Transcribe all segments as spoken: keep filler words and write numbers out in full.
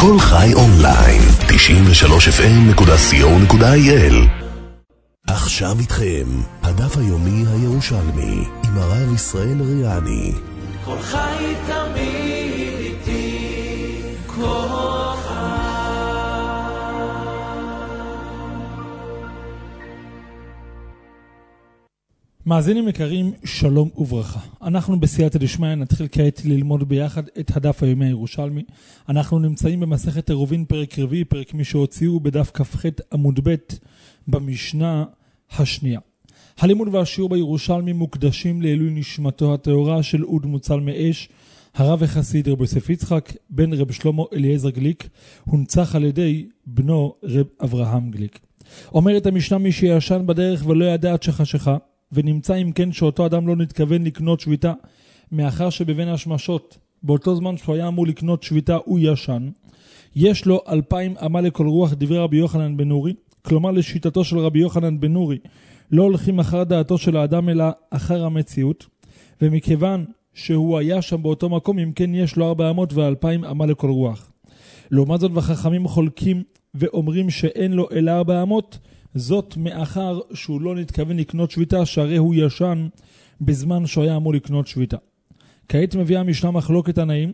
כל חי אונליין, תשעים ושלוש אף אם נקודה סי או נקודה איי אל. עכשיו איתכם, הדף היומי הירושלמי, עם הרב ישראל ריאני. כל חי תמיד איתי, כל חי. מאזינים יקרים, שלום וברכה. אנחנו בסייעתא דשמיא נתחיל כעת ללמוד ביחד את הדף היומי הירושלמי. אנחנו נמצאים במסכת עירובין פרק רביעי, פרק מי שהוציאו בדף כ"ח עמוד ב' במשנה השנייה. הלימוד והשיעור בירושלמי מוקדשים לעילוי נשמתו הטהורה של אוד מוצל מאש, הרב החסיד רב יוסף יצחק בן רב שלמה אליעזר גליק, הונצח על ידי בנו רב אברהם גליק. אומרת המשנה, מי שישן בדרך ולא ידע עד שחשיכה, ונמצא אם כן שאותו אדם לא נתכוון לקנות שביתה, מאחר שבין השמשות באותו זמן שהוא היה אמור לקנות שביתה הוא ישן, יש לו אלפיים אמה לכל רוח, דברי רבי יוחנן בן נורי. כלומר, לשיטתו של רבי יוחנן בן נורי לא הולכים אחר דעתו של האדם אלא אחר המציאות, ומכיוון שהוא היה שם באותו מקום, אם כן יש לו ארבע אמות ואלפיים אמה לכל רוח. לעומת זאת, וחכמים חולקים ואומרים שאין לו אלא ארבע אמות, זאת מאחר שהוא לא נתכוון לקנות שביתה, שהרי הוא ישן בזמן שהוא היה אמור לקנות שביתה. כעת מביאה המשנה מחלוקת תנאים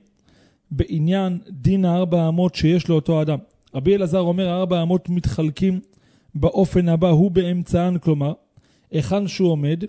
בעניין דין הארבע אמות שיש לאותו אדם. רבי אלעזר אומר, הארבע אמות מתחלקים באופן הבא, הוא באמצען, כלומר, היכן שהוא עומד,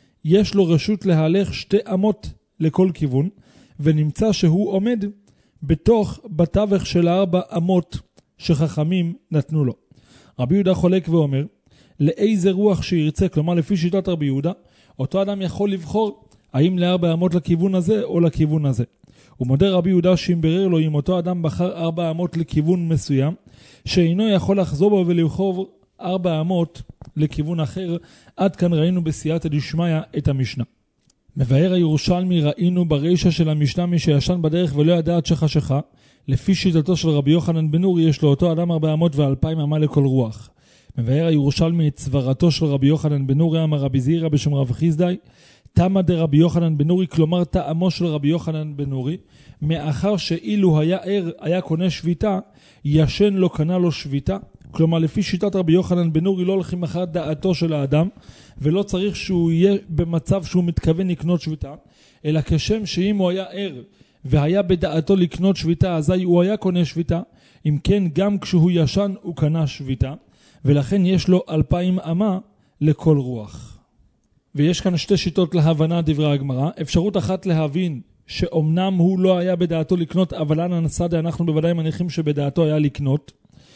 יש לו רשות להלך שתי אמות לכל כיוון, ונמצא שהוא עומד בתוך בתווך של הארבע אמות שחכמים נתנו לו. רבי יהודה חולק ואומר, לאיזה רוח שירצה, כלומר לפי שיטת רבי יהודה, אותו אדם יכול לבחור האם לארבע אמות לכיוון הזה או לכיוון הזה. הוא מודה רבי יהודה שימברר לו אם אותו אדם בחר ארבע אמות לכיוון מסוים, שאינו יכול לחזור בו ולבחור ארבע אמות לכיוון אחר. עד כאן ראינו בסייעתא דשמיא את המשנה. מבאר הירושלמי, ראינו ברישה של המשנה, מי שישן בדרך ולא ידע עד שחשיכה, לפי שיטתו של רבי יוחנן בן נורי יש לאותו אדם ארבע אמות ואלפיים אמה לכל רוח. מבאר הירושלמי את סברתו של רבי יוחנן בן נורי, אמר רבי זירא בשם רב חיסדאי, תמא דרבי יוחנן בן נורי, כלומר טעמו של רבי יוחנן בן נורי, מאחר שאילו היה ער היה קונה שביתה, ישן לא קנה לו שביתה. כלומר, לפי שיטת רבי יוחנן בן נורי לא הולכים אחר דעתו של האדם, ולא צריך שהוא יהיה במצב שהוא מתכוון לקנות שביתה, אלא כשם שאם הוא היה ער והיה בדעתו לקנות שביתה, אזי הוא היה קונה שביתה. אם כן, גם כשהוא ישן הוא קנה שביתה, ולכן יש לו אלפיים אמה לכל רוח. ויש כאן שתי שיטות להבנה דברי הגמרא. אפשרות אחת להבין שאומנם הוא לא היה בדעתו לקנות, אבל אנן סדה, אנחנו בוודאי מניחים שבדעתו היה לקנות,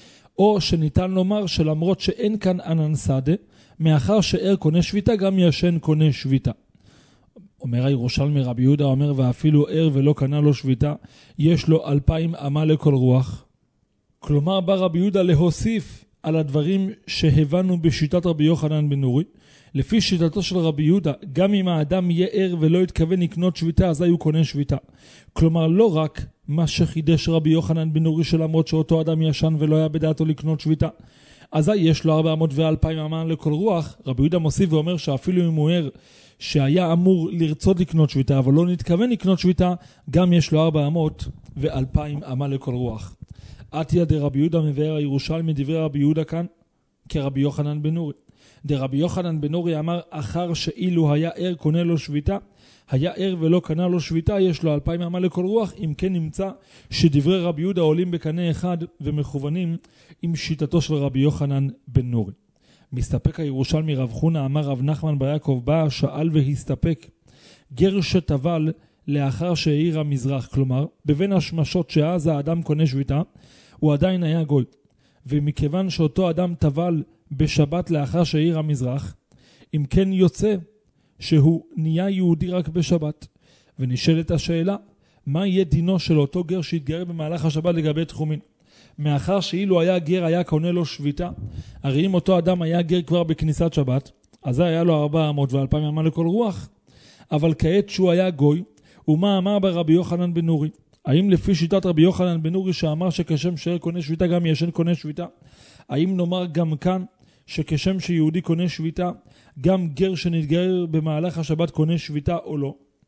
או שניתן לומר שלמרות שאין כאן אנן סדה, מאחר שער קונה שביתה, גם ישן קונה שביתה. אומר הירושלמי, רבי יהודה אומר, ואפילו ער ולא קנה לו שביתה, יש לו אלפיים אמה לכל רוח. כלומר, בא רבי יהודה להוסיף על הדברים שהבנו בשיטת רבי יוחנן בן נורי. לפי שיטתו של רבי יהודה, גם אם האדם יהיה ער ולא יתכוון לקנות שביתה, אז הוא קונה שביתה. כלומר, לא רק מה שחידש רבי יוחנן בן נורי, שלמרות שאותו אדם ישן ולא היה בדעתו לקנות שביתה, אז יש לו ארבע אמות ואלפיים אמה לכל רוח. רבי יהודה מוסיף ואומר שאפילו אם הוא ער שהיה אמור לרצות לקנות שביתה, אבל לא נתכוון לקנות שביתה, גם יש לו ארבע אמות ואלפיים אמה לכל רוח. עתיה דרבי יהודה, מבאר הירושלמי דברי רבי יהודה כאן כרבי יוחנן בן נורי. דרבי יוחנן בן נורי אמר, אחר שאילו היה ער קונה לו שביתה, היה ער ולא קנה לו שביתה, יש לו אלפיים אמה לכל רוח. אם כן, נמצא שדברי רבי יהודה עולים בקנה אחד ומכוונים עם שיטתו של רבי יוחנן בן נורי. מסתפק הירושלמי, רב חונה אמר רב נחמן בר יעקב, בא שאל והסתפק, גר שטבל לאחר שהאיר המזרח, כלומר בבין השמשות שאז האדם קונה שביתה, הוא עדיין היה גוי, ומכיוון שאותו אדם טבל בשבת לאחר שהאיר המזרח, אם כן יוצא שהוא נהיה יהודי רק בשבת. ונשאלת השאלה, מה יהיה דינו של אותו גר שהתגייר במהלך השבת לגבי תחומין? מאחר שאילו היה גר היה קונה לו שביתה, הרי אם אותו אדם היה גר כבר בכניסת שבת, אז היה לו ארבע אמות ואלפיים אמה לכל רוח. אבל כעת שהוא היה גוי, ומה אמר ברבי יוחנן בן נורי? האם לפי שיטת רבי יוחנן בן נורי שאמר שכשם שער קונה שביתה גם ישן קונה שביתה, האם נאמר גם כאן שכשם שיהודי קונה שביתה, גם גר שנתגייר במהלך השבת קונה שביתה או לא?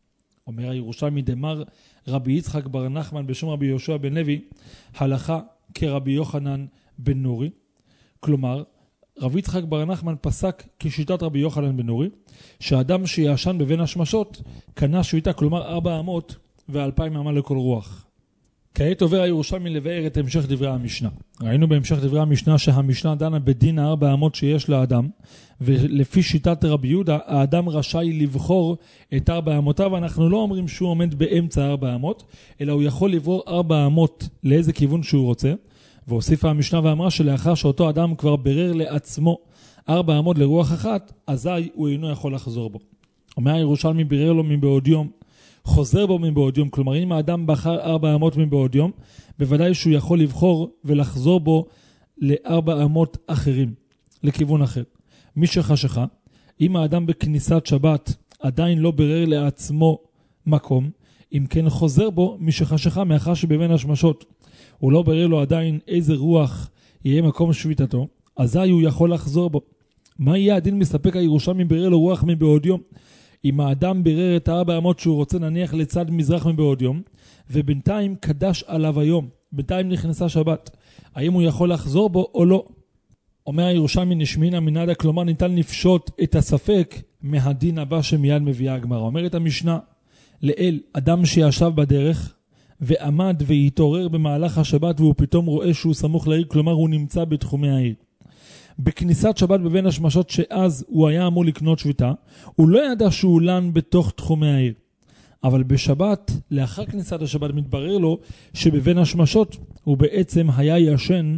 אומר הירושלמי דמר רבי יצחק בר נחמן בשם רבי יהושע בן לוי, הלכה כרבי יוחנן בן נורי. כלומר, רבי יצחק בר נחמן פסק כשיטת רבי יוחנן בן נורי, שהאדם שישן בבין השמשות קנה שביתה, כלומר ארבע אמות ואלפיים אמה לכל רוח. כעת עובר הירושלמי לבאר את המשך דברי המשנה. ראינו בהמשך דברי המשנה שהמשנה דנה בדין הארבע אמות שיש לאדם, ולפי שיטת רבי יהודה, האדם רשאי לבחור את ארבע אמותיו. אנחנו לא אומרים שהוא עומד באמצע ארבע אמות, אלא הוא יכול לברור ארבע אמות לאיזה כיוון שהוא רוצה. והוסיפה המשנה ואמרה שלאחר שאותו אדם כבר ברר לעצמו ארבע אמות לרוח אחת, אזי הוא אינו יכול לחזור בו. אומר הירושלמי בירר לו מבעוד יום, חוזר בו מבעוד יום. כלומר, אם האדם בחר ארבע אמות מבעוד יום, בוודאי שהוא יכול לבחור ולחזור בו לארבע אמות אחרים, לכיוון אחר. מי שחשכה, אם האדם בכניסת שבת עדיין לא ברר לעצמו מקום, אם כן חוזר בו מי שחשכה, מאחר שבין השמשות הוא לא ברר לו עדיין איזה רוח יהיה מקום שביתתו, אזי הוא יכול לחזור בו. מה יהיה הדין? מספק הירושלמי ברר לו רוח מבעוד יום. אם האדם ברר את הארבע אמות שהוא רוצה נניח לצד מזרח מבעוד יום, ובינתיים קדש עליו היום, בינתיים נכנסה שבת, האם הוא יכול לחזור בו או לא? אומר הירושלמי נשמינא מנדא, כלומר ניתן לפשוט את הספק מהדין הבא שמיד מביאה הגמרא. אומרת המשנה, לאל, אדם שישב בדרך ועמד והתעורר במהלך השבת והוא פתאום רואה שהוא סמוך לעיר, כלומר הוא נמצא בתחומי העיר. בכניסת שבת בבין השמשות שאז הוא היה אמור לקנות שביתה, הוא לא ידע שהוא לן בתוך תחומי העיר. אבל בשבת, לאחר כניסת השבת, מתברר לו שבבין השמשות הוא בעצם היה ישן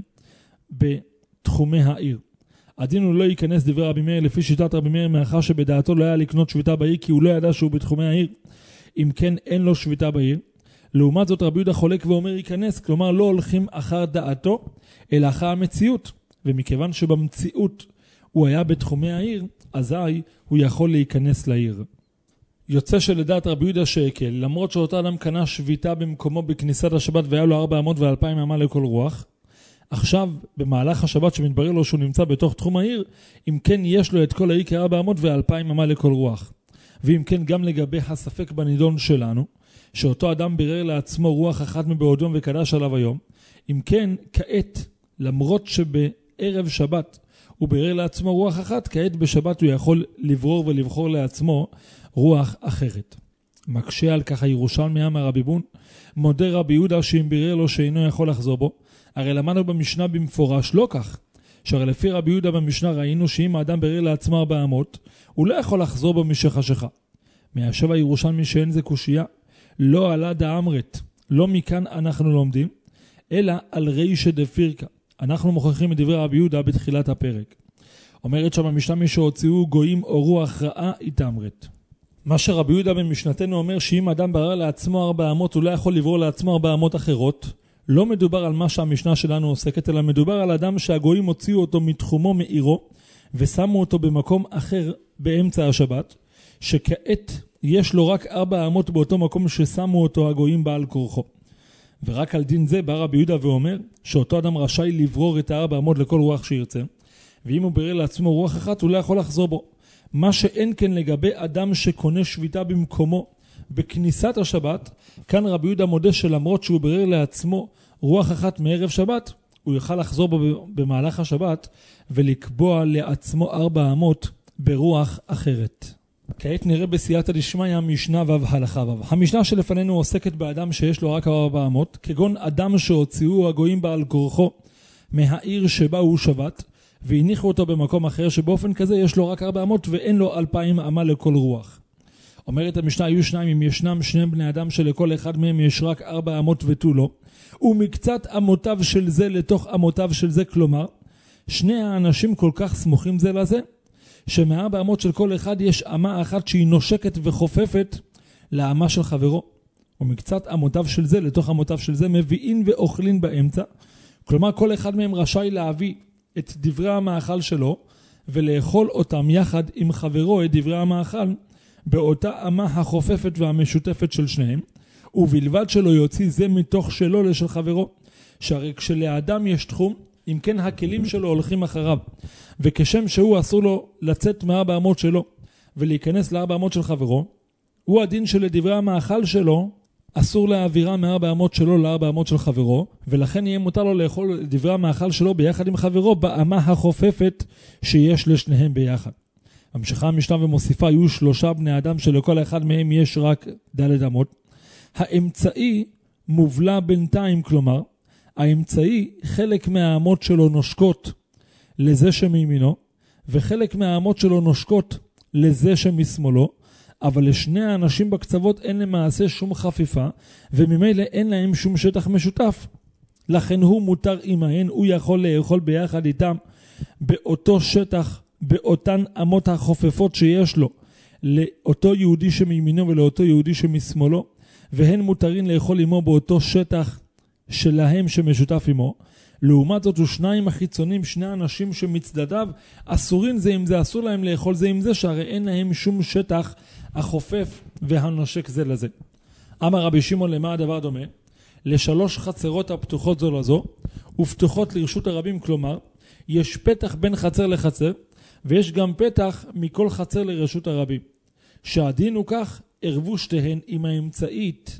בתחומי העיר. הדין הוא לא ייכנס דברי רבי מאיר לפי שיטת רבי מאיר, מאחר שבדעתו לא היה לקנות שביתה בעיר, כי הוא לא ידע שהוא בתחומי העיר. אם כן, אין לו שביתה בעיר. לעומת זאת רבי יהודה חולק ואומר ייכנס, כלומר לא הולכים אחר דעתו, אלא אחר המציאות. ומכיוון שבמציאות הוא היה בתחומי העיר, אזי הוא יכול להיכנס לעיר. יוצא שלדעת רבי יהודה שהקל, למרות שאותו אדם קנה שביתה במקומו בכניסת השבת והיה לו ארבע אמות ואלפיים אמה לכל רוח, עכשיו במהלך השבת שמתברר לו שהוא נמצא בתוך תחום העיר, אם כן יש לו את כל העיר כארבע אמות ואלפיים אמה לכל רוח. ואם כן גם לגבי הספק בנידון שלנו, שאותו אדם בירר לעצמו רוח אחת מבעוד יום וקדש עליו היום, אם כן כעת למרות שבערב שבת הוא בירר לעצמו רוח אחת, כעת בשבת הוא יכול לברור ולבחור לעצמו רוח אחרת. מקשה על כך הירושלמי אמר רבי בון, מודה רבי יהודה שאם בירר לו שאינו יכול לחזור בו, הרי למדנו במשנה במפורש לא כך, שהרי לפי רבי יהודה במשנה ראינו שאם האדם בירר לעצמו ארבע אמות, הוא לא יכול לחזור בו משחשכה. מהשב הירושלמי שאין זה קושייה, לא עלה דאמרת, לא מכאן אנחנו לומדים, אלא על רישא דפירקה. אנחנו מוכיחים את דברי רבי יהודה בתחילת הפרק. אומרת שם המשנה מי שהוציאו גויים או רוח רעה התאמרת. מה שרבי יהודה במשנתנו אומר שאם אדם ברר לעצמו ארבע אמות הוא לא יכול לברור לעצמו ארבע אמות אחרות, לא מדובר על מה שהמשנה שלנו עוסקת, אלא מדובר על אדם שהגויים הוציאו אותו מתחומו מעירו ושמו אותו במקום אחר באמצע השבת, שכעת יש לו רק ארבע אמות באותו מקום ששמו אותו הגויים בעל כורחו. ורק על דין זה בא רבי יהודה ואומר שאותו אדם רשאי לברור את הארבע אמות לכל רוח שירצה, ואם הוא בירר לעצמו רוח אחת הוא לא יכול לחזור בו. מה שאין כן לגבי אדם שקונה שביתה במקומו בכניסת השבת, כאן רבי יהודה מודה שלמרות שהוא בירר לעצמו רוח אחת מערב שבת, הוא יוכל לחזור בו במהלך השבת ולקבוע לעצמו ארבע אמות ברוח אחרת. כעת נראה בסייעתא דשמיא משנה ו' הלכה ו'. המשנה שלפנינו עוסקת באדם שיש לו רק ארבע אמות, כגון אדם שהוציאו הגויים בעל כורחו מהעיר שבה הוא שבת, והניחו אותו במקום אחר שבאופן כזה יש לו רק ארבע אמות ואין לו אלפיים אמה לכל רוח. אומרת המשנה, היו שניים אם ישנם שני בני אדם שלכל אחד מהם יש רק ארבע אמות ותו לא, ומקצת אמותיו של זה לתוך אמותיו של זה, כלומר, שני האנשים כל כך סמוכים זה לזה, שמארבע אמות של כל אחד יש אמה אחת שהיא נושקת וחופפת לאמה של חברו. ומקצת אמותיו של זה לתוך אמותיו של זה מביאים ואוכלים באמצע. כלומר כל אחד מהם רשאי להביא את דברי המאכל שלו ולאכול אותם יחד עם חברו את דברי המאכל באותה אמה החופפת והמשותפת של שניהם, ובלבד שלא יוציא זה מתוך שלו לשל חברו. שהרי כשלאדם יש תחום, אם כן הכלים שלו הולכים אחריו, וכשם שהוא אסור לו לצאת מארבע אמות שלו ולהיכנס לארבע אמות של חברו, הוא הדין שלדברי המאכל שלו אסור להעבירה מארבע אמות שלו לארבע אמות של חברו, ולכן יהיה מותר לו לאכול דברי המאכל שלו ביחד עם חברו באמה החופפת שיש לשניהם ביחד. המשיכה המשנה ומוסיפה, היו שלושה בני אדם שלכל אחד מהם יש רק ד' אמות. האמצעי מובלע בינתיים, כלומר, האמצעי חלק מהאמות שלו נושקות לזה שמימינו, וחלק מהאמות שלו נושקות לזה שמשמאלו, אבל לשני האנשים בקצוות אין למעשה שום חפיפה, וממילא אין להם שום שטח משותף. לכן הוא מותר עמהן, הוא יכול לאכול ביחד איתם באותו שטח, באותן אמות החופפות שיש לו, לאותו יהודי שמימינו ולאותו יהודי שמשמאלו, והן מותרים לאכול עמו באותו שטח שלהם שמשותף עמו. לעומת זאת, ושניים החיצונים, שני אנשים שמצדדיו אסורים זה עם זה, אסור להם לאכול זה עם זה, שהרי אין להם שום שטח החופף והנושק זה לזה. אמר רבי שמעון, למה הדבר דומה? לשלוש חצרות הפתוחות זו לזו, ופתוחות לרשות הרבים, כלומר, יש פתח בין חצר לחצר, ויש גם פתח מכל חצר לרשות הרבים. שהדין הוא כך, ערבו שתיהן עם האמצעית,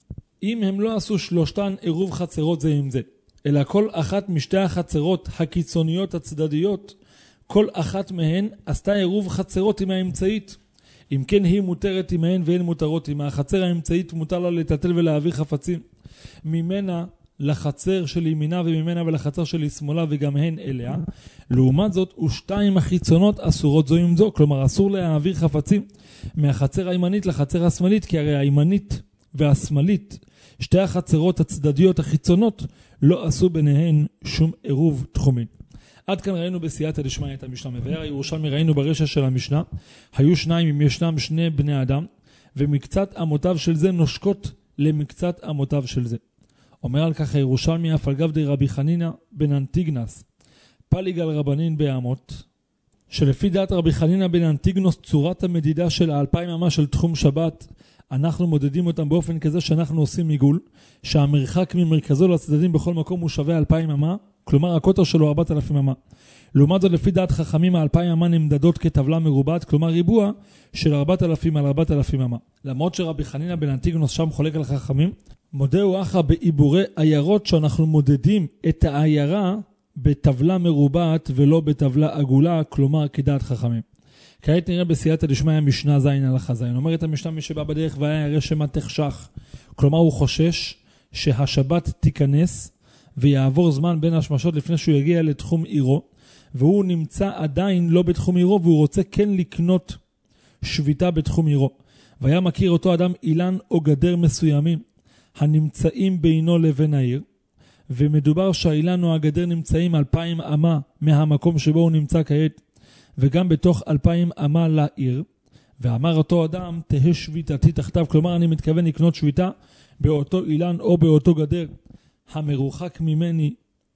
אם הם לא עשו שלושתן עירוב חצרות זה עם זה, אלא כל אחת משתי החצרות הקיצוניות הצדדיות, כל אחת מהן עשתה עירוב חצרות עם האמצעית. אם כן היא מותרת עמהן והן מותרות עמה. החצר האמצעית מותר לה לטלטל ולהעביר חפצים ממנה לחצר של ימינה וממנה ולחצר של שמאלה וגם הן אליה. לעומת זאת, ושתיים החיצונות אסורות זו עם זו, כלומר אסור להעביר חפצים מהחצר הימנית לחצר השמאלית, כי הרי הימנית והשמאלית, שתי החצרות הצדדיות החיצונות, לא עשו ביניהן שום עירוב תחומי. עד כאן ראינו בסייעתא דשמיא את המשנה. מבאר הירושלמי ראינו ברשש של המשנה, היו שניים אם ישנם שני בני אדם, ומקצת אמותיו של זה נושקות למקצת אמותיו של זה. אומר על כך הירושלמי, אף על גב די רבי חנינא בן אנטיגנס, פליג על רבנין באמות, שלפי דעת רבי חנינא בן אנטיגנוס, צורת המדידה של האלפיים אמה של תחום שבת, אנחנו מודדים אותם באופן כזה שאנחנו עושים עיגול, שהמרחק ממרכזו לצדדים בכל מקום הוא שווה אלפיים אמה, כלומר הקוטר שלו ארבעת אלפים אמה. לעומת זאת, לפי דעת חכמים, האלפיים אמה נמדדות כטבלה מרובעת, כלומר ריבוע של ארבעת אלפים על ארבעת אלפים אמה. למרות שרבי חנינא בן אנטיגנוס שם חולק על חכמים, מודהו אחא בעיבורי עיירות שאנחנו מודדים את העיירה בטבלה מרובעת ולא בטבלה עגולה, כלומר כדעת חכמים. כעת נראה בסייעתא דשמיא משנה זין הלכה זין. אומרת המשנה, מי שבא בדרך והיה ירא שמא תחשך, כלומר הוא חושש שהשבת תיכנס ויעבור זמן בין השמשות לפני שהוא יגיע לתחום עירו, והוא נמצא עדיין לא בתחום עירו והוא רוצה כן לקנות שביתה בתחום עירו, והיה מכיר אותו אדם אילן או גדר מסוימים הנמצאים בינו לבין העיר, ומדובר שהאילן או הגדר נמצאים אלפיים אמה מהמקום שבו הוא נמצא כעת, וגם בתוך אלפיים אמה לעיר, ואמר אותו אדם, תהא שביתתי תחתיו, כלומר אני מתכוון לקנות שביתה באותו אילן או באותו גדר, המרוחק ממני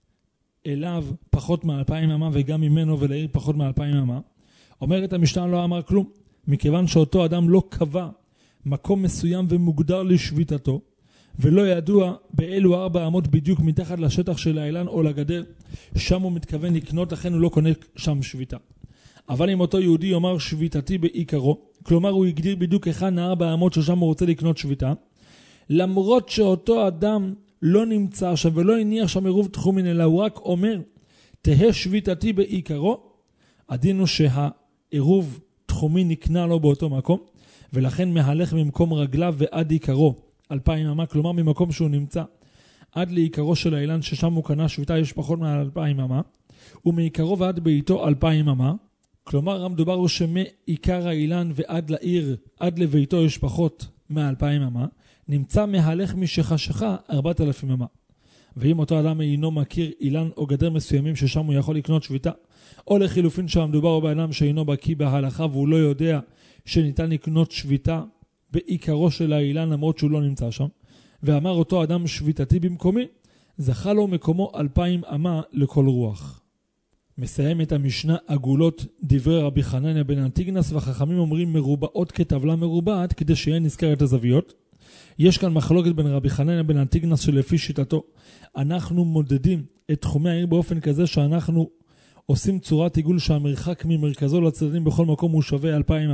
אליו פחות מאלפיים אמה, וגם ממנו ולעיר פחות מאלפיים אמה. אומרת המשנה, לא אמר כלום, מכיוון שאותו אדם לא קבע מקום מסוים ומוגדר לשביתתו, ולא ידוע באילו ארבע אמות בדיוק מתחת לשטח של האילן או לגדר, שם הוא מתכוון לקנות, לכן הוא לא קונה שם שביתה. אבל אם אותו יהודי יאמר שביתתי בעיקרו, כלומר הוא הגדיר בדיוק אחד הארבע אמות ששם הוא רוצה לקנות שביתה, למרות שאותו אדם לא נמצא שם ולא הניח שם עירוב תחומין, אלא הוא רק אומר תהא שביתתי בעיקרו, הדין הוא שהעירוב תחומין נקנה לו באותו מקום, ולכן מהלך ממקום רגליו ועד עיקרו אלפיים אמה, כלומר ממקום שהוא נמצא עד לעיקרו של האילן ששם הוא קנה שביתה יש פחות מאלפיים אמה, ומעיקרו ועד ביתו אלפיים אמה, כלומר המדובר הוא שמעיקר האילן ועד לעיר עד לביתו יש פחות מאלפיים אמה, נמצא מהלך משחשכה ארבעת אלפים אמה. ואם אותו אדם אינו מכיר אילן או גדר מסוימים ששם הוא יכול לקנות שביתה, או לחילופין שהמדובר הוא באדם שאינו בקיא בהלכה והוא לא יודע שניתן לקנות שביתה בעיקרו של האילן למרות שהוא לא נמצא שם, ואמר אותו אדם שביתתי במקומי, זכה לו מקומו אלפיים אמה לכל רוח. מסיים את המשנה עגולות דברי רבי חנינא בן אנטיגנס, והחכמים אומרים מרובעות כטבלה מרובעת כדי שיהיה נזכר את הזוויות. יש כאן מחלוקת בין רבי חנינא בן אנטיגנס שלפי שיטתו אנחנו מודדים את תחומי העיר באופן כזה שאנחנו עושים צורת עיגול שהמרחק ממרכזו לצדדים בכל מקום הוא שווה אלפיים אמה,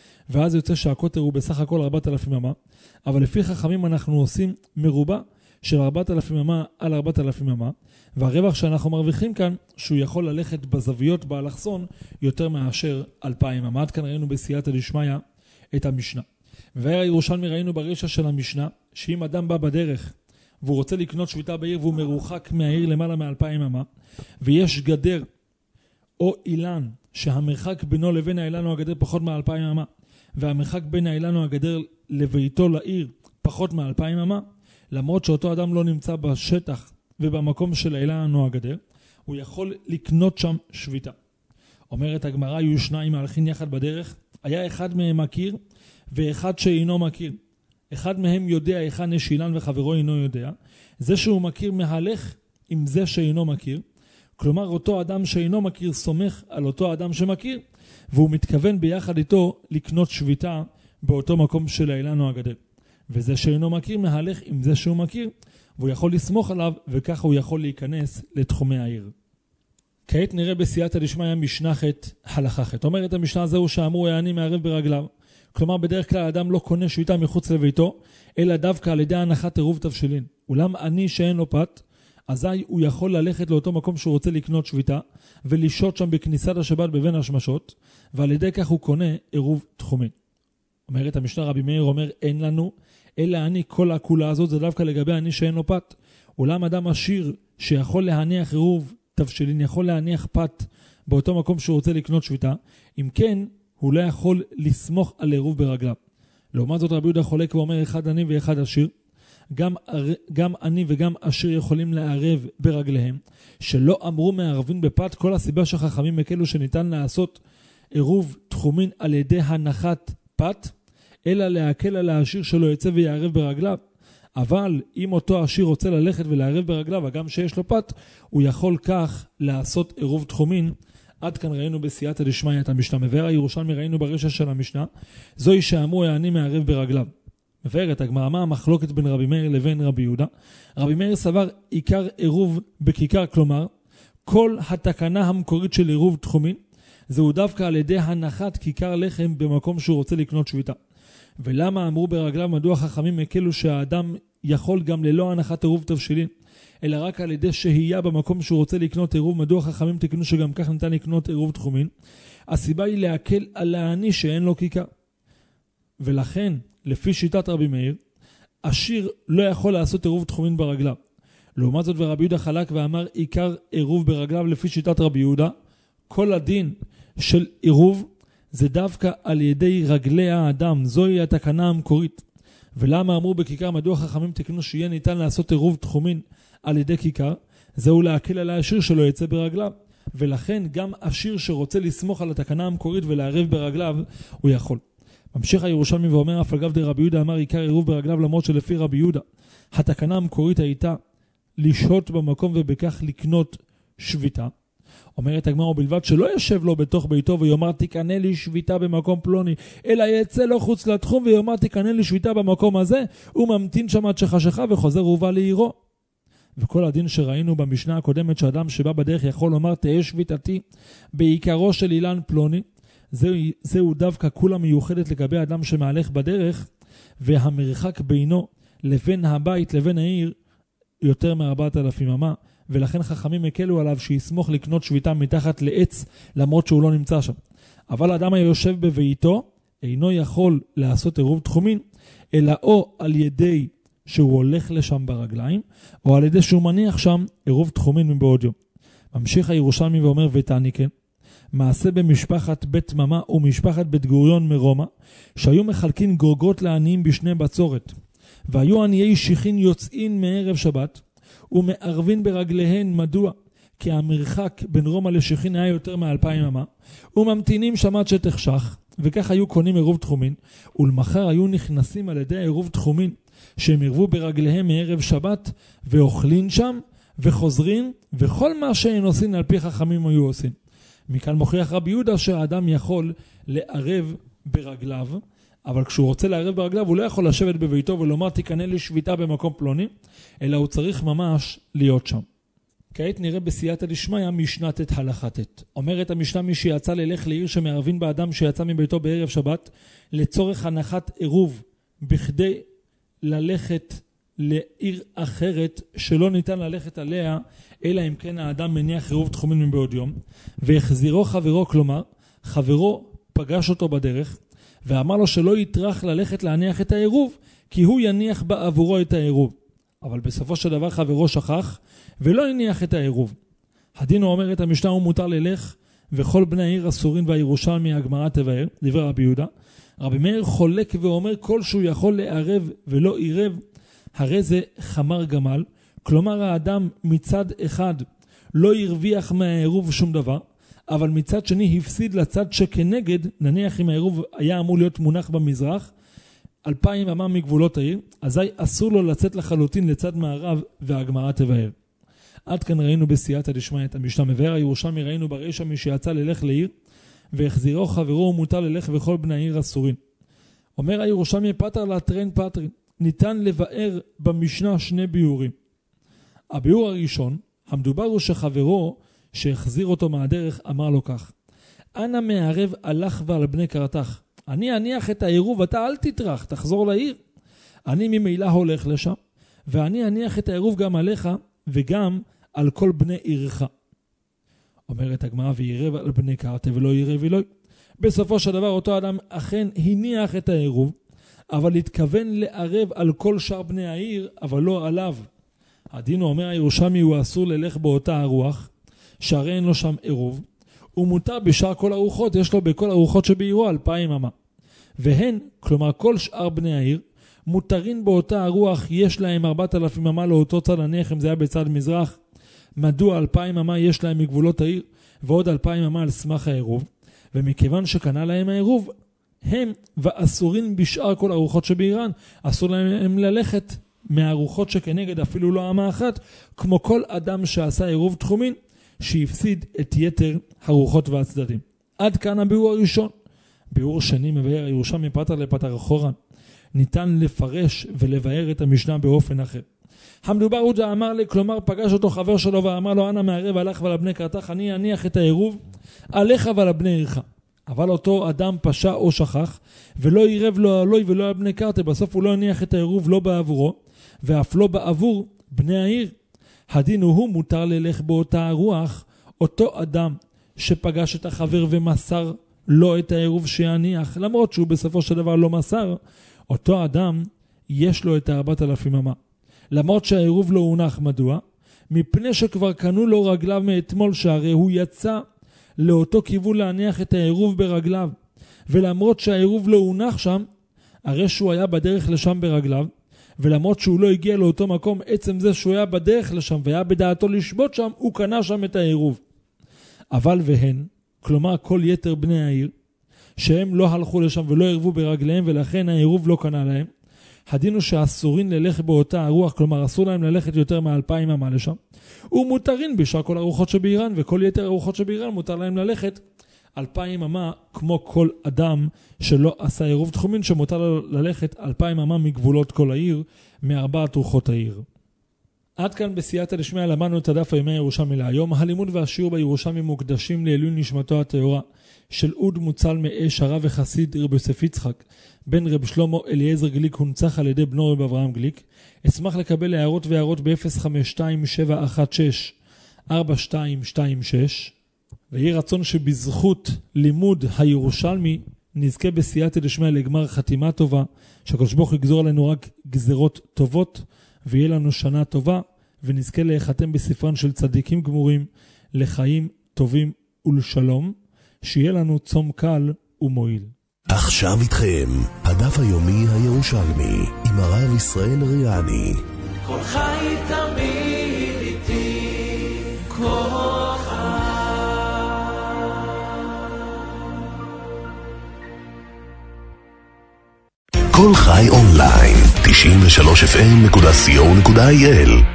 ואז יוצא שהקוטר הוא בסך הכל ארבעת אלפים אמה, אבל לפי חכמים אנחנו עושים מרובע של ארבעת אלפים אמה על ארבעת אלפים אמה, והרווח שאנחנו מרוויחים כאן, שהוא יכול ללכת בזוויות באלכסון יותר מאשר אלפיים אמה. עד כאן ראינו בסייעתא דשמיא את המשנה. ובאר הירושלמי ראינו ברישא של המשנה, שאם אדם בא בדרך, והוא רוצה לקנות שביתה בעיר, והוא מרוחק מהעיר למעלה מאלפיים אמה, ויש גדר או אילן, שהמרחק בינו לבין האילן או הגדר פחות מאלפיים אמה, והמרחק בין האילן או הגדר לביתו לעיר פחות מאלפיים אמה, למרות שאותו אדם לא נמצא בשטח ובמקום של האילן או הגדר, הוא יכול לקנות שם שביתה. אומרת הגמרא, היו שניים מהלכים יחד בדרך, היה אחד מהם מכיר ואחד שאינו מכיר. אחד מהם יודע היכן יש אילן וחברו אינו יודע. זה שהוא מכיר מהלך עם זה שאינו מכיר. כלומר, אותו אדם שאינו מכיר סומך על אותו אדם שמכיר, והוא מתכוון ביחד איתו לקנות שביתה באותו מקום של האילן או הגדר. וזה שאינו מכיר מהלך עם זה שהוא מכיר, והוא יכול לסמוך עליו, וככה הוא יכול להיכנס לתחומי העיר. כעת נראה בסייעתא דשמיא משנה ח' הלכה ח'. אומרת המשנה הזהו שאמרו העני מערב ברגליו. כלומר, בדרך כלל האדם לא קונה שביתה מחוץ לביתו, אלא דווקא על ידי הנחת עירוב תבשילין. אולם עני שאין לו פת, אזי הוא יכול ללכת לאותו מקום שהוא רוצה לקנות שביתה, ולשהות שם בכניסת השבת בבין השמשות, ועל ידי כך הוא קונה עירוב תחומין. אומרת המשנה, רבי מאיר אומר, אין לנו, אלא עני, כל הכולה הזאת זה דווקא לגבי עני שאין לו פת. אולם אדם עשיר שיכול להניח עירוב תבשילין, יכול להניח פת באותו מקום שהוא רוצה לקנות שביתה, אם כן, הוא לא יכול לסמוך על עירוב ברגליו. לעומת זאת רבי יהודה חולק ואומר, אחד עני ואחד עשיר, גם, גם עני וגם עשיר יכולים לערב ברגליהם, שלא אמרו מערבים בפת. כל הסיבה שחכמים הקלו שניתן לעשות עירוב תחומין על ידי הנחת פת, אלא להקל על העשיר שלא יצא ויערב ברגליו. אבל אם אותו עשיר רוצה ללכת ולערב ברגליו, וגם שיש לו פת, הוא יכול כך לעשות עירוב תחומין. עד כאן ראינו בסייעתא דשמיא את המשנה. מבאר הירושלמי ראינו ברישא של המשנה, זוהי שאמרו העני מערב ברגליו. מבארת הגמרא, מה המחלוקת בין רבי מאיר לבין רבי יהודה? רבי מאיר סבר עיקר עירוב בכיכר, כלומר כל התקנה המקורית של עירוב תחומין זהו דווקא על ידי הנחת כיכר לחם במקום שהוא רוצה לקנות שביתה. ולמה אמרו ברגליו? מדוע חכמים הקלו שהאדם יכול גם ללא הנחת עירוב תבשילין, אלא רק על ידי שהייה במקום שהוא רוצה לקנות עירוב? מדוע חכמים תקנו שגם כך ניתן לקנות עירוב תחומין? הסיבה היא להקל על העני שאין לו כיכר. ולכן לפי שיטת רבי מאיר, עשיר לא יכול לעשות עירוב תחומין ברגליו. לעומת זאת ורבי יהודה חלק ואמר עיקר עירוב ברגליו. לפי שיטת רבי יהודה, כל הדין של עירוב זה דווקא על ידי רגלי האדם. זוהי התקנה המקורית. ולמה אמרו בכיכר? מדוע חכמים תקנו שיהיה ניתן לעשות עירוב תחומין על ידי כיכר? זהו להקל על העשיר שלא יצא ברגליו. ולכן גם עשיר שרוצה לסמוך על התקנה המקורית ולערב ברגליו, הוא יכול. ממשיך הירושלמי ואומר, אף אגב דרבי יהודה אמר עיקר עירוב ברגליו, למרות שלפי רבי יהודה התקנה המקורית הייתה לשהות במקום ובכך לקנות שביתה. אומרת הגמרא, ובלבד שלא יושב לו בתוך ביתו ויאמר תקנה לי שביתה במקום פלוני, אלא יצא לו חוץ לתחום ויאמר תקנה לי שביתה במקום הזה, הוא ממתין שם עד שחשכה וחוזר ובא לעירו. וכל הדין שראינו במשנה הקודמת שאדם שבא בדרך יכול לומר תהיה שביתתי בעיקרו של אילן פלוני, זהו, זהו דווקא כולה מיוחדת לגבי אדם שמהלך בדרך, והמרחק בינו לבין הבית לבין העיר יותר מארבעת אלפים אמה, ולכן חכמים הקלו עליו שיסמוך לקנות שביתה מתחת לעץ, למרות שהוא לא נמצא שם. אבל האדם היושב בביתו אינו יכול לעשות עירוב תחומין, אלא או על ידי שהוא הולך לשם ברגליים, או על ידי שהוא מניח שם עירוב תחומין מבעוד יום. ממשיך הירושלמי ואומר, ותעני כן, מעשה במשפחת בית ממה ומשפחת בית גוריון מרומא, שהיו מחלקים גורגות לעניים בשני בצורת, והיו עניי שיחין יוצאים מערב שבת, ומערבין ברגליהן. מדוע? כי המרחק בין רומא לשיחין היה יותר מאלפיים אמה, וממתינים שמת שתחשך, וכך היו קונים עירוב תחומין, ולמחר היו נכנסים על ידי עירוב תחומין, שהם עירבו ברגליהם מערב שבת, ואוכלים שם, וחוזרים, וכל מה שהם עושים על פי חכמים היו עושים. מכאן מוכיח רבי יהודה שהאדם יכול לערב ברגליו, אבל כשהוא רוצה לערב ברגליו הוא לא יכול לשבת בביתו ולומר תקנה לי שביתה במקום פלוני, אלא הוא צריך ממש להיות שם. כעת נראה בסייעתא דשמיא משנת את הלכה ט'. אומרת המשנה, מי שיצא ללך לעיר שמערבין באדם שיצא מביתו בערב שבת לצורך הנחת עירוב בכדי ללכת לעיר אחרת שלא ניתן ללכת עליה אלא אם כן האדם מניח עירוב תחומין מבעוד יום, והחזירו חברו, כלומר חברו פגש אותו בדרך ואמר לו שלא יטרח ללכת להניח את העירוב כי הוא יניח בעבורו את העירוב, אבל בסופו של דבר חברו שכח ולא הניח את העירוב. הדין הוא אומר את המשנה, הוא מותר ללך וכל בני העיר אסורים, והירושלמי הגמרא תבאר, דברי רבי יהודה. רבי מאיר חולק ואומר כל שהוא יכול לערב ולא עירב הרי זה חמר גמל, כלומר האדם מצד אחד לא הרוויח מהעירוב שום דבר, אבל מצד שני הפסיד לצד שכנגד, נניח אם העירוב היה אמור להיות מונח במזרח אלפיים אמה מגבולות העיר, אזי אסור לו לצאת לחלוטין לצד מערב, והגמרא תבאר. עד כאן ראינו בסייעתא דשמיא את המשנה. מבאר הירושלמי ראינו ברישא מי שיצא ללך לעיר והחזירו חברו ומותר ללך וכל בני העיר אסורים. אומר הירושלמי פטר לטרין פטרין, ניתן לבאר במשנה שני ביאורים. הביאור הראשון, המדובר הוא שחברו שהחזיר אותו מהדרך אמר לו כך, אנא מערב הלך ועל בני קרתך, אני אניח את העירוב, אתה אל תטרח, תחזור לעיר. אני ממילא הולך לשם, ואני אניח את העירוב גם עליך וגם על כל בני עירך. אומרת הגמרא, וירב על בני קרתך ולא ירב אלוהי. בסופו של דבר אותו אדם אכן הניח את העירוב, אבל התכוון לערב על כל שאר בני העיר, אבל לא עליו. הדין הוא אומר הירושלמי, הוא אסור ללך באותה הרוח, שהרי אין לו שם עירוב, הוא מותר בשאר כל ארוחות, יש לו בכל ארוחות שבעירו אלפיים אמה. והן, כלומר כל שאר בני העיר, מותרים באותה הרוח, יש להם ארבעת אלפים אמה לאותו צד, נניח אם זה היה בצד מזרח, מדוע אלפיים אמה יש להם מגבולות העיר, ועוד אלפיים אמה על סמך העירוב, ומכיוון שקנה להם העירוב, הם ואסורים בשאר כל ארוחות שבעירן, אסור להם ללכת מהארוחות שכנגד אפילו לא אמה אחת, כמו כל אדם שעשה עירוב תחומין, שהפסיד את יתר הרוחות והצדדים. עד כאן הביאור הראשון. ביאור שני מבאר הירושלמי פטר לפטר אחורן. ניתן לפרש ולבאר את המשנה באופן אחר. המדובר הוא דאמר לי, כלומר פגש אותו חבר שלו ואמר לו, אנא מערב הלך ועל בני קרתך, אני אניח את העירוב עליך ועל בני עירך. אבל אותו אדם פשע או שכח ולא עירב לו עלוי ולא על בני קרתך, בסוף הוא לא הניח את העירוב לא בעבורו ואף לא בעבור בני העיר. הדין הוא מותר ללך באותה הרוח, אותו אדם שפגש את החבר ומסר לו את העירוב שיניח, למרות שהוא בסופו של דבר לא מסר, אותו אדם יש לו את ארבעת אלפים אמה. למרות שהעירוב לא הונח, מדוע? מפני שכבר קנו לו רגליו מאתמול, שהרי הוא יצא לאותו כיוון להניח את העירוב ברגליו, ולמרות שהעירוב לא הונח שם, הרי שהוא היה בדרך לשם ברגליו, ולמרות שהוא לא הגיע לאותו מקום, עצם זה שהוא היה בדרך לשם והיה בדעתו לשבות שם, הוא קנה שם את העירוב. אבל והן, כלומר כל יתר בני העיר, שהם לא הלכו לשם ולא עירבו ברגליהם ולכן העירוב לא קנה להם, הדין הוא שאסורים ללך באותה הרוח, כלומר אסור להם ללכת יותר מאלפיים אמה לשם, ומותרים בשאר כל ארוחות שבעירן, וכל יתר ארוחות שבעירן מותר להם ללכת אלפיים אמה, כמו כל אדם שלא עשה עירוב תחומין, שמותר לו ללכת אלפיים אמה מגבולות כל העיר, מארבעת רוחות העיר. עד כאן בסייעתא דשמיא למדנו את הדף היומי הירושלמי להיום. הלימוד והשיעור בירושלמי מוקדשים לעילוי נשמתו הטהורה של אוד מוצל מאש, הרב וחסיד רבי יוסף יצחק בן רב שלמה אליעזר גליק, הונצח על ידי בנו רב אברהם גליק. אשמח לקבל הערות והערות ב-אפס חמש שתיים שבע אחת שש ארבע שתיים שתיים שש, ויהי רצון שבזכות לימוד הירושלמי נזכה בסייעתא דשמיא לגמר חתימה טובה, שהקדוש ברוך הוא יגזור עלינו רק גזרות טובות, ויהיה לנו שנה טובה, ונזכה להיחתם בספרן של צדיקים גמורים לחיים טובים ולשלום, שיהיה לנו צום קל ומועיל. עכשיו איתכם הדף היומי הירושלמי עם הרב ישראל ריאני. כל חי תמיד איתי, כל חי. כל חי אונליין תשעים ושלוש אף אם נקודה סי או נקודה איי אל